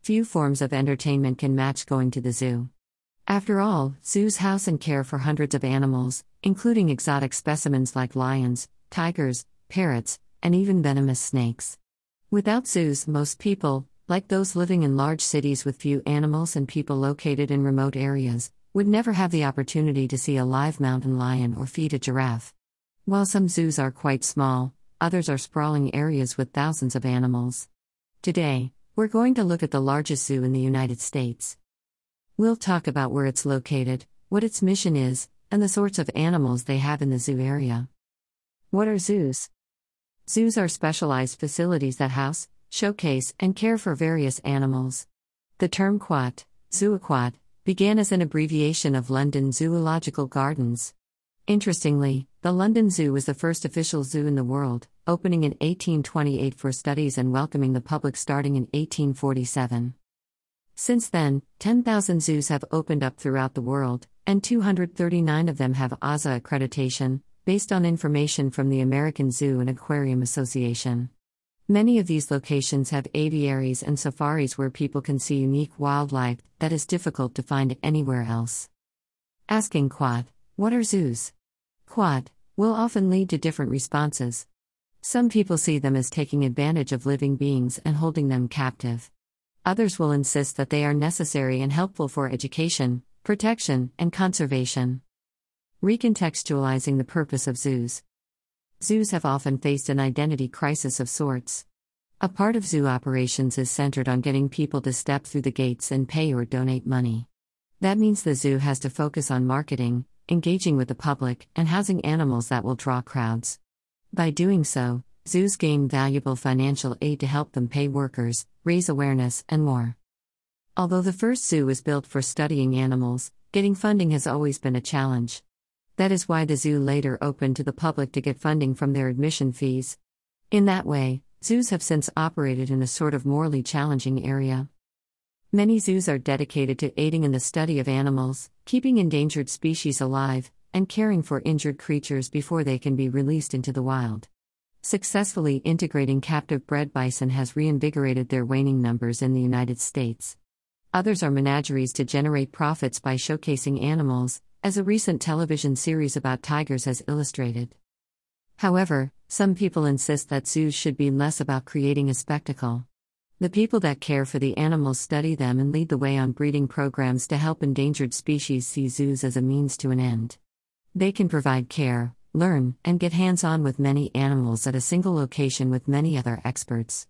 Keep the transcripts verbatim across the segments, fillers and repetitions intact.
few forms of entertainment can match going to the zoo. After all, zoos house and care for hundreds of animals, including exotic specimens like lions, tigers, parrots, and even venomous snakes. Without zoos, most people, like those living in large cities with few animals and people located in remote areas, would never have the opportunity to see a live mountain lion or feed a giraffe. While some zoos are quite small, others are sprawling areas with thousands of animals. Today, we're going to look at the largest zoo in the United States. We'll talk about where it's located, what its mission is, and the sorts of animals they have in the zoo area. What are zoos? Zoos are specialized facilities that house, showcase, and care for various animals. The term quat, zooquat, began as an abbreviation of London Zoological Gardens. Interestingly, the London Zoo was the first official zoo in the world, opening in eighteen twenty-eight for studies and welcoming the public starting in eighteen forty-seven. Since then, ten thousand zoos have opened up throughout the world, and two hundred thirty-nine of them have A S A accreditation, based on information from the American Zoo and Aquarium Association. Many of these locations have aviaries and safaris where people can see unique wildlife that is difficult to find anywhere else. Asking quat, what are zoos? Quat will often lead to different responses. Some people see them as taking advantage of living beings and holding them captive. Others will insist that they are necessary and helpful for education, protection, and conservation. Recontextualizing the purpose of zoos. Zoos have often faced an identity crisis of sorts. A part of zoo operations is centered on getting people to step through the gates and pay or donate money. That means the zoo has to focus on marketing, engaging with the public, and housing animals that will draw crowds. By doing so, zoos gain valuable financial aid to help them pay workers, raise awareness, and more. Although the first zoo was built for studying animals, getting funding has always been a challenge. That is why the zoo later opened to the public to get funding from their admission fees. In that way, zoos have since operated in a sort of morally challenging area. Many zoos are dedicated to aiding in the study of animals, keeping endangered species alive, and caring for injured creatures before they can be released into the wild. Successfully integrating captive bred bison has reinvigorated their waning numbers in the United States. Others are menageries to generate profits by showcasing animals, as a recent television series about tigers has illustrated. However, some people insist that zoos should be less about creating a spectacle. The people that care for the animals study them and lead the way on breeding programs to help endangered species see zoos as a means to an end. They can provide care, learn, and get hands-on with many animals at a single location with many other experts.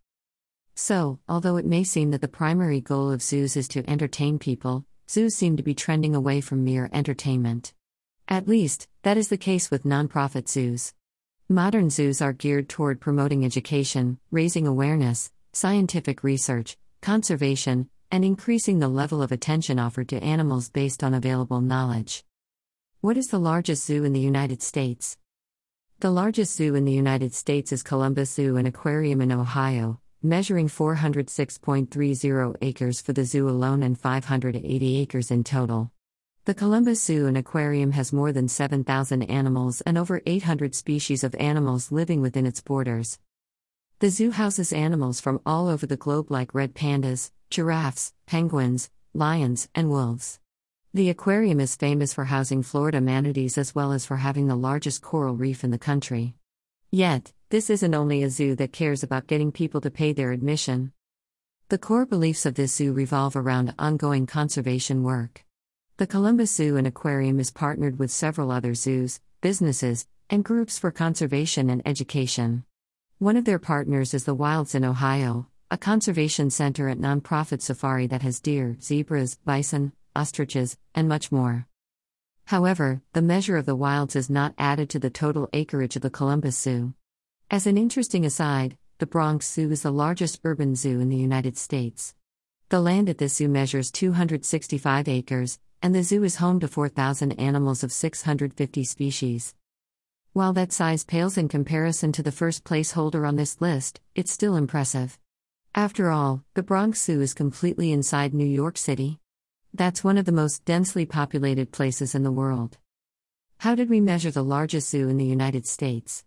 So, although it may seem that the primary goal of zoos is to entertain people, zoos seem to be trending away from mere entertainment. At least, that is the case with nonprofit zoos. Modern zoos are geared toward promoting education, raising awareness, scientific research, conservation, and increasing the level of attention offered to animals based on available knowledge. What is the largest zoo in the United States? The largest zoo in the United States is Columbus Zoo and Aquarium in Ohio, measuring four hundred six point three zero acres for the zoo alone and five hundred eighty acres in total. The Columbus Zoo and Aquarium has more than seven thousand animals and over eight hundred species of animals living within its borders. The zoo houses animals from all over the globe like red pandas, giraffes, penguins, lions, and wolves. The aquarium is famous for housing Florida manatees as well as for having the largest coral reef in the country. Yet, this isn't only a zoo that cares about getting people to pay their admission. The core beliefs of this zoo revolve around ongoing conservation work. The Columbus Zoo and Aquarium is partnered with several other zoos, businesses, and groups for conservation and education. One of their partners is the Wilds in Ohio, a conservation center and nonprofit safari that has deer, zebras, bison, ostriches, and much more. However, the measure of the wilds is not added to the total acreage of the Columbus Zoo. As an interesting aside, the Bronx Zoo is the largest urban zoo in the United States. The land at this zoo measures two hundred sixty-five acres, and the zoo is home to four thousand animals of six hundred fifty species. While that size pales in comparison to the first place holder on this list, it's still impressive. After all, the Bronx Zoo is completely inside New York City. That's one of the most densely populated places in the world. How did we measure the largest zoo in the United States?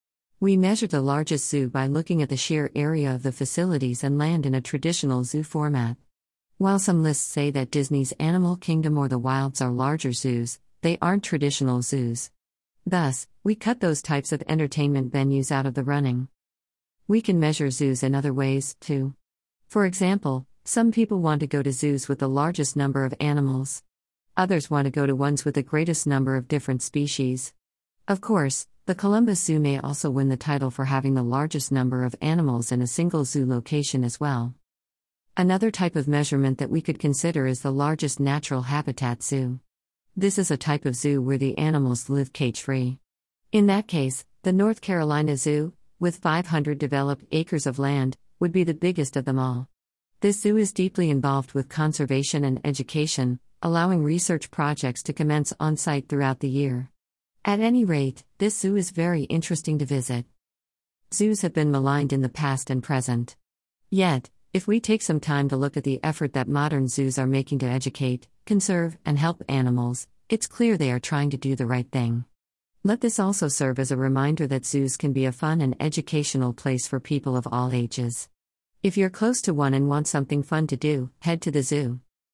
We measured the largest zoo by looking at the sheer area of the facilities and land in a traditional zoo format. While some lists say that Disney's Animal Kingdom or the Wilds are larger zoos, they aren't traditional zoos. Thus, we cut those types of entertainment venues out of the running. We can measure zoos in other ways, too. For example, some people want to go to zoos with the largest number of animals. Others want to go to ones with the greatest number of different species. Of course, the Columbus Zoo may also win the title for having the largest number of animals in a single zoo location as well. Another type of measurement that we could consider is the largest natural habitat zoo. This is a type of zoo where the animals live cage-free. In that case, the North Carolina Zoo, with five hundred developed acres of land, would be the biggest of them all. This zoo is deeply involved with conservation and education, allowing research projects to commence on-site throughout the year. At any rate, this zoo is very interesting to visit. Zoos have been maligned in the past and present. Yet, if we take some time to look at the effort that modern zoos are making to educate, conserve, and help animals, it's clear they are trying to do the right thing. Let this also serve as a reminder that zoos can be a fun and educational place for people of all ages. If you're close to one and want something fun to do, head to the zoo.